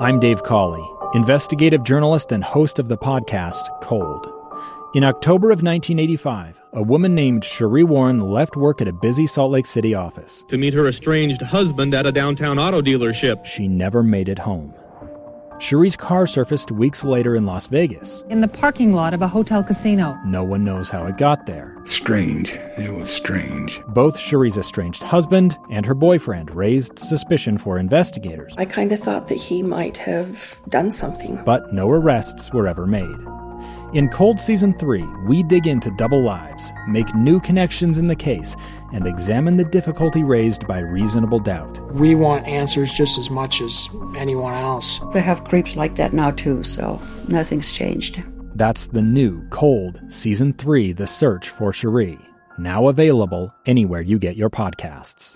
I'm Dave Cawley, investigative journalist and host of the podcast Cold. In October of 1985, a woman named Sheree Warren left work at a busy Salt Lake City office to meet her estranged husband at a downtown auto dealership. She never made it home. Sheree's car surfaced weeks later in Las Vegas. In the parking lot of a hotel casino. No one knows how it got there. Strange. It was strange. Both Sheree's estranged husband and her boyfriend raised suspicion for investigators. I kind of thought that he might have done something. But no arrests were ever made. In Cold Season 3, we dig into double lives, make new connections in the case, and examine the difficulty raised by reasonable doubt. We want answers just as much as anyone else. They have creeps like that now too, so nothing's changed. That's the new Cold Season 3, The Search for Sheree, now available anywhere you get your podcasts.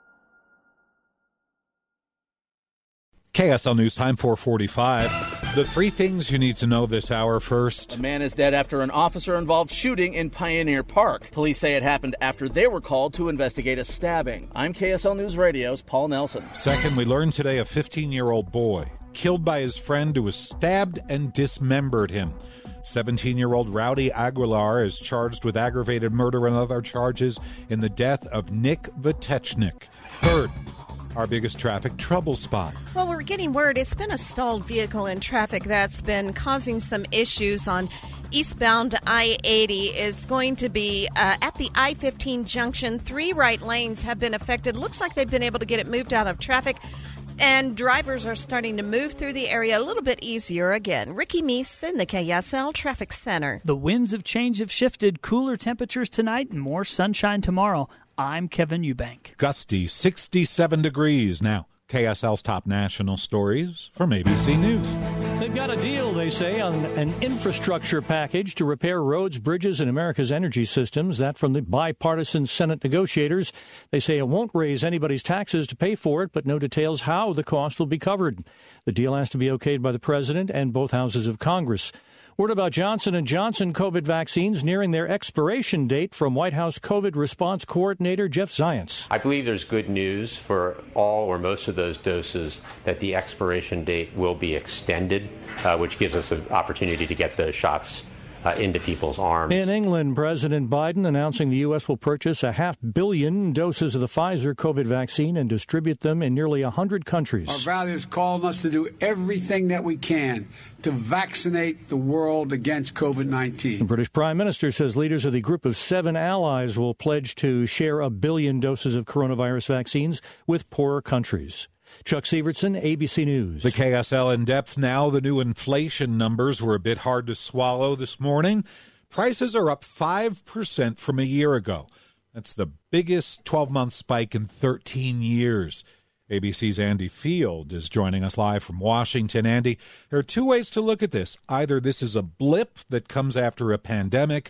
KSL News Time, 4:45. The three things you need to know this hour first. A man is dead after an officer-involved shooting in Pioneer Park. Police say it happened after they were called to investigate a stabbing. I'm KSL News Radio's Paul Nelson. Second, we learned today a 15-year-old boy killed by his friend who was stabbed and dismembered him. 17-year-old Rowdy Aguilar is charged with aggravated murder and other charges in the death of Nick Vitechnik. Third, our biggest traffic trouble spot. Well, we're getting word it's been a stalled vehicle in traffic that's been causing some issues on eastbound I-80. It's going to be at the I-15 junction. 3 right lanes have been affected. Looks like they've been able to get it moved out of traffic, and drivers are starting to move through the area a little bit easier again. Ricky Meese in the KSL Traffic Center. The winds of change have shifted. Cooler temperatures tonight and more sunshine tomorrow. I'm Kevin Eubank. Gusty 67 degrees now. KSL's top national stories from ABC News. They've got a deal, they say, on an infrastructure package to repair roads, bridges, and America's energy systems. That from the bipartisan Senate negotiators. They say it won't raise anybody's taxes to pay for it, but no details how the cost will be covered. The deal has to be okayed by the president and both houses of Congress. Word about Johnson & Johnson COVID vaccines nearing their expiration date from White House COVID response coordinator Jeff Zients. I believe there's good news for all or most of those doses that the expiration date will be extended, which gives us an opportunity to get those shots into people's arms. In England, President Biden announcing the U.S. will purchase 500 million doses of the Pfizer COVID vaccine and distribute them in nearly 100 countries. Our values call on us to do everything that we can to vaccinate the world against COVID-19. The British Prime Minister says leaders of the Group of 7 allies will pledge to share 1 billion doses of coronavirus vaccines with poorer countries. Chuck Sievertson, ABC News. The KSL in depth now. The new inflation numbers were a bit hard to swallow this morning. Prices are up 5% from a year ago. That's the biggest 12-month spike in 13 years. ABC's Andy Field is joining us live from Washington. Andy, there are two ways to look at this. Either this is a blip that comes after a pandemic,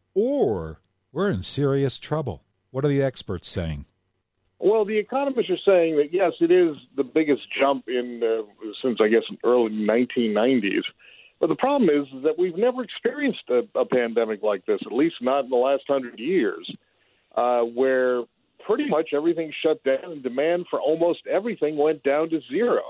or we're in serious trouble. What are the experts saying? Well, the economists are saying that, yes, it is the biggest jump since, I guess, early 1990s. But the problem is that we've never experienced a pandemic like this, at least not in the last 100 years, where pretty much everything shut down and demand for almost everything went down to zero.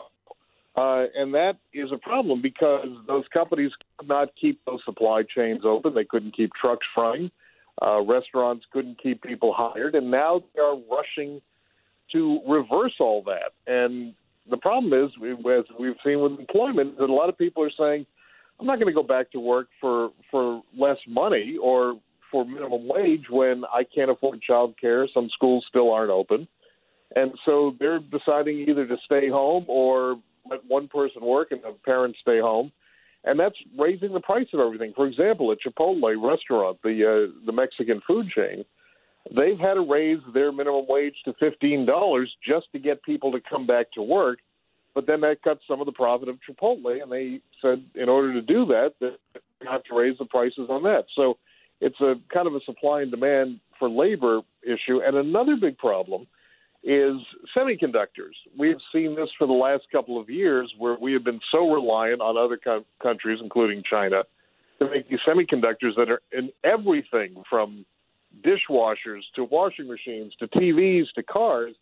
And that is a problem because those companies could not keep those supply chains open. They couldn't keep trucks running. Restaurants couldn't keep people hired. And now they are rushing to reverse all that. And the problem is, as we've seen with employment, that a lot of people are saying, I'm not going to go back to work for less money or for minimum wage when I can't afford child care. Some schools still aren't open. And so they're deciding either to stay home or let one person work and the parents stay home. And that's raising the price of everything. For example, at Chipotle restaurant, the Mexican food chain, they've had to raise their minimum wage to $15 just to get people to come back to work. But then that cuts some of the profit of Chipotle, and they said in order to do that, they have to raise the prices on that. So it's a kind of a supply and demand for labor issue. And another big problem is semiconductors. We've seen this for the last couple of years where we have been so reliant on other countries, including China, to make these semiconductors that are in everything from dishwashers to washing machines to TVs to cars.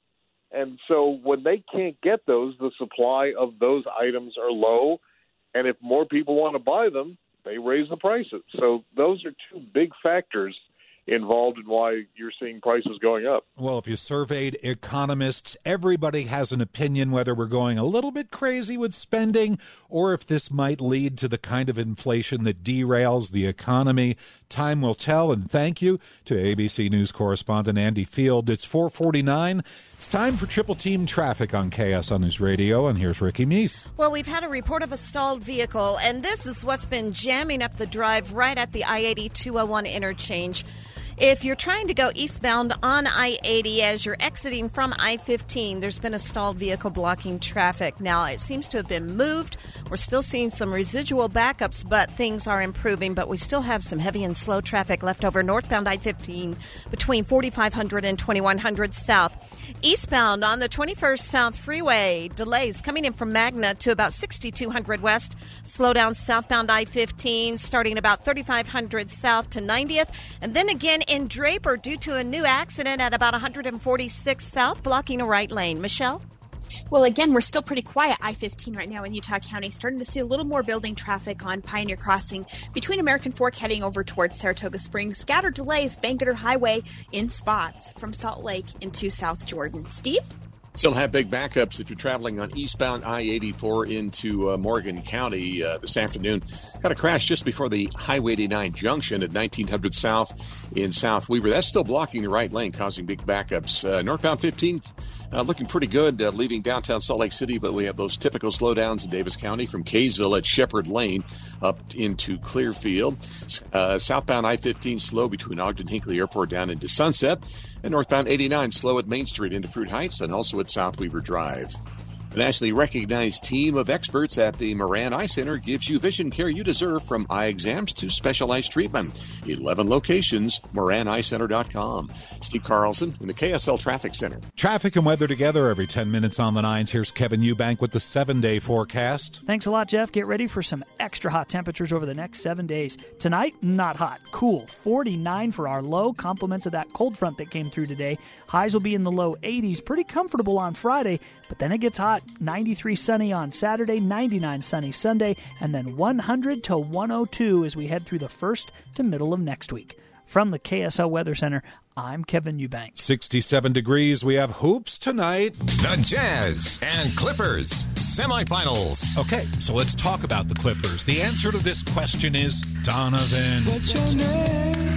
And so when they can't get those, the supply of those items are low. And if more people want to buy them, they raise the prices. So those are two big factors involved in why you're seeing prices going up. Well, if you surveyed economists, everybody has an opinion whether we're going a little bit crazy with spending or if this might lead to the kind of inflation that derails the economy. Time will tell, and thank you to ABC News correspondent Andy Field. It's 4:49. It's time for Triple Team Traffic on KSL News Radio, and here's Ricky Meese. Well, we've had a report of a stalled vehicle, and this is what's been jamming up the drive right at the I-80-201 interchange. If you're trying to go eastbound on I-80 as you're exiting from I-15, there's been a stalled vehicle blocking traffic. Now, it seems to have been moved. We're still seeing some residual backups, but things are improving. But we still have some heavy and slow traffic left over northbound I-15 between 4500 and 2100 south. Eastbound on the 21st South Freeway, delays coming in from Magna to about 6200 west. Slow down southbound I-15 starting about 3500 south to 90th. And then again in Draper due to a new accident at about 146 south, blocking a right lane. Michelle? Well, again, we're still pretty quiet I-15 right now in Utah County. Starting to see a little more building traffic on Pioneer Crossing between American Fork heading over towards Saratoga Springs. Scattered delays, Bangerter Highway in spots from Salt Lake into South Jordan. Steve? Still have big backups if you're traveling on eastbound I-84 into Morgan County this afternoon. Got a crash just before the Highway 89 junction at 1900 South in South Weaver. That's still blocking the right lane, causing big backups. Northbound 15 looking pretty good leaving downtown Salt Lake City, but we have those typical slowdowns in Davis County from Kaysville at Shepherd Lane up into Clearfield. Southbound I-15 slow between Ogden Hinckley Airport down into Sunset. And northbound 89 slow at Main Street into Fruit Heights and also at South Weaver Drive. A nationally recognized team of experts at the Moran Eye Center gives you vision care you deserve, from eye exams to specialized treatment. 11 locations, MoranEyeCenter.com. Steve Carlson in the KSL Traffic Center. Traffic and weather together every 10 minutes on the 9s. Here's Kevin Eubank with the 7-day forecast. Thanks a lot, Jeff. Get ready for some extra hot temperatures over the next 7 days. Tonight, not hot. Cool. 49 for our low. Compliments of that cold front that came through today. Highs will be in the low 80s. Pretty comfortable on Friday, but then it gets hot. 93 sunny on Saturday, 99 sunny Sunday, and then 100 to 102 as we head through the first to middle of next week. From the KSL Weather Center, I'm Kevin Eubank. 67 degrees. We have hoops tonight. The Jazz and Clippers semifinals. Okay, so let's talk about the Clippers. The answer to this question is Donovan. What's your name?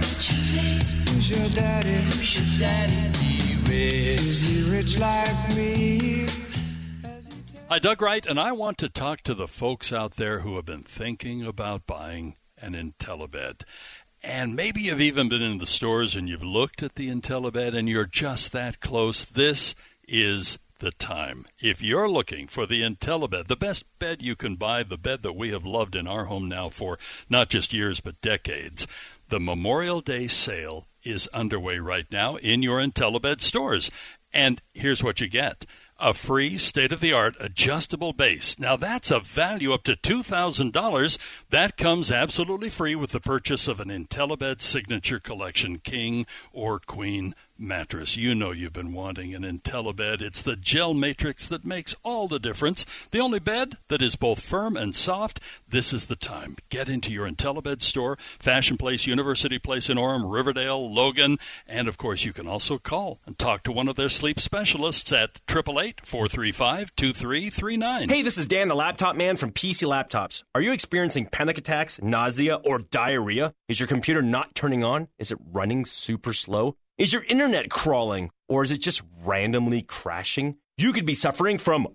Who's your daddy? Who's your daddy? Is he rich like me? Hi, Doug Wright, and I want to talk to the folks out there who have been thinking about buying an IntelliBed. And maybe you've even been in the stores and you've looked at the IntelliBed and you're just that close. This is the time. If you're looking for the IntelliBed, the best bed you can buy, the bed that we have loved in our home now for not just years but decades, the Memorial Day sale is underway right now in your IntelliBed stores. And here's what you get. A free state-of-the-art adjustable base. Now, that's a value up to $2,000. That comes absolutely free with the purchase of an IntelliBed Signature Collection King or Queen mattress. You know you've been wanting an IntelliBed. It's the gel matrix that makes all the difference. The only bed that is both firm and soft. This is the time. Get into your IntelliBed store, Fashion Place, University Place in Orem, Riverdale, Logan, and of course you can also call and talk to one of their sleep specialists at 888-435-2339. Hey, this is Dan, the laptop man from PC Laptops. Are you experiencing panic attacks, nausea, or diarrhea? Is your computer not turning on? Is it running super slow? Is your internet crawling, or is it just randomly crashing? You could be suffering from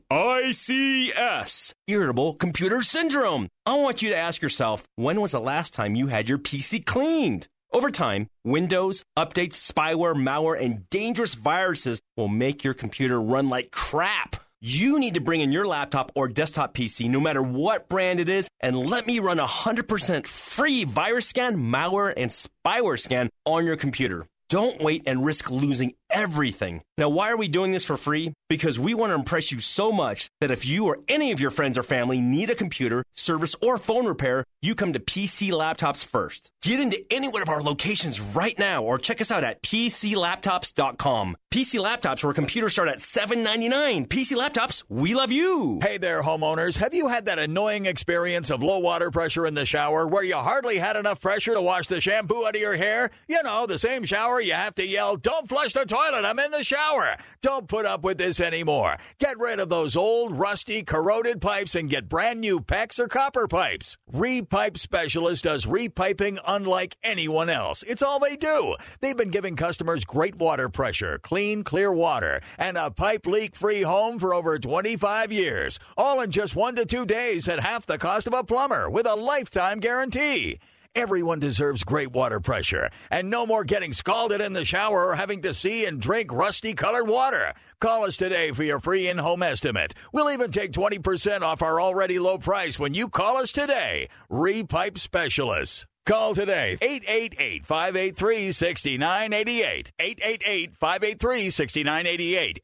ICS, Irritable Computer Syndrome. I want you to ask yourself, when was the last time you had your PC cleaned? Over time, Windows, updates, spyware, malware, and dangerous viruses will make your computer run like crap. You need to bring in your laptop or desktop PC, no matter what brand it is, and let me run a 100% free virus scan, malware, and spyware scan on your computer. Don't wait and risk losing everything. Now, why are we doing this for free? Because we want to impress you so much that if you or any of your friends or family need a computer, service, or phone repair, you come to PC Laptops first. Get into any one of our locations right now or check us out at PCLaptops.com. PC Laptops, where computers start at $7.99. PC Laptops, we love you. Hey there, homeowners. Have you had that annoying experience of low water pressure in the shower where you hardly had enough pressure to wash the shampoo out of your hair? You know, the same shower you have to yell, "Don't flush the toilet, I'm in the shower." Don't put up with this anymore. Get rid of those old, rusty, corroded pipes and get brand new PEX or copper pipes. Repipe Specialist does repiping unlike anyone else. It's all they do. They've been giving customers great water pressure, clean, clear water, and a pipe leak-free home for over 25 years. All in just 1 to 2 days at half the cost of a plumber with a lifetime guarantee. Everyone deserves great water pressure, and no more getting scalded in the shower or having to see and drink rusty-colored water. Call us today for your free in-home estimate. We'll even take 20% off our already low price when you call us today. Repipe Specialists. Call today, 888-583-6988, 888-583-6988,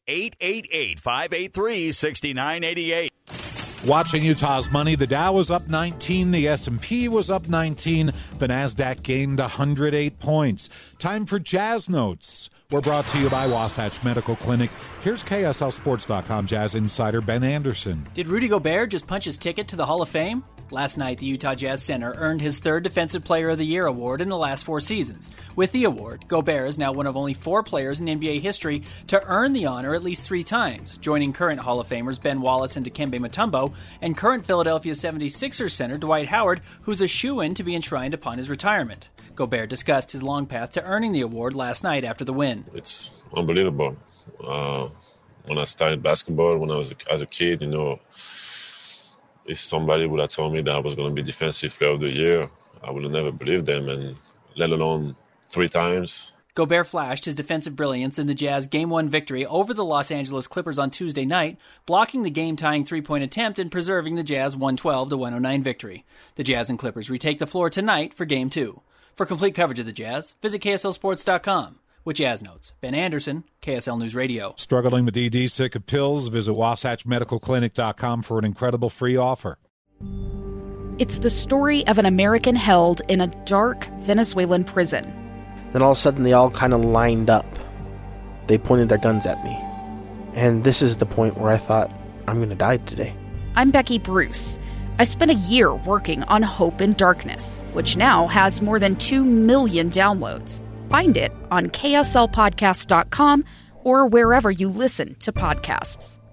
888-583-6988. Watching Utah's money, the Dow was up 19, the S&P was up 19, the NASDAQ gained 108 points. Time for Jazz Notes. We're brought to you by Wasatch Medical Clinic. Here's KSLSports.com Jazz insider Ben Anderson. Did Rudy Gobert just punch his ticket to the Hall of Fame? Last night, the Utah Jazz center earned his third Defensive Player of the Year award in the last 4 seasons. With the award, Gobert is now one of only 4 players in NBA history to earn the honor at least 3 times, joining current Hall of Famers Ben Wallace and Dikembe Mutombo, and current Philadelphia 76ers center Dwight Howard, who's a shoo-in to be enshrined upon his retirement. Gobert discussed his long path to earning the award last night after the win. It's unbelievable. When I started basketball, when I was as a kid, you know, if somebody would have told me that I was going to be Defensive Player of the Year, I would have never believed them, and let alone 3 times. Gobert flashed his defensive brilliance in the Jazz Game 1 victory over the Los Angeles Clippers on Tuesday night, blocking the game-tying 3-point attempt and preserving the Jazz 112-109 victory. The Jazz and Clippers retake the floor tonight for Game 2. For complete coverage of the Jazz, visit KSLSports.com. With Jazz Notes, Ben Anderson, KSL News Radio. Struggling with ED, sick of pills? Visit WasatchMedicalClinic.com for an incredible free offer. It's the story of an American held in a dark Venezuelan prison. Then all of a sudden they all kind of lined up. They pointed their guns at me. And this is the point where I thought, I'm going to die today. I'm Becky Bruce. I spent a year working on Hope in Darkness, which now has more than 2 million downloads. Find it on KSLpodcast.com or wherever you listen to podcasts.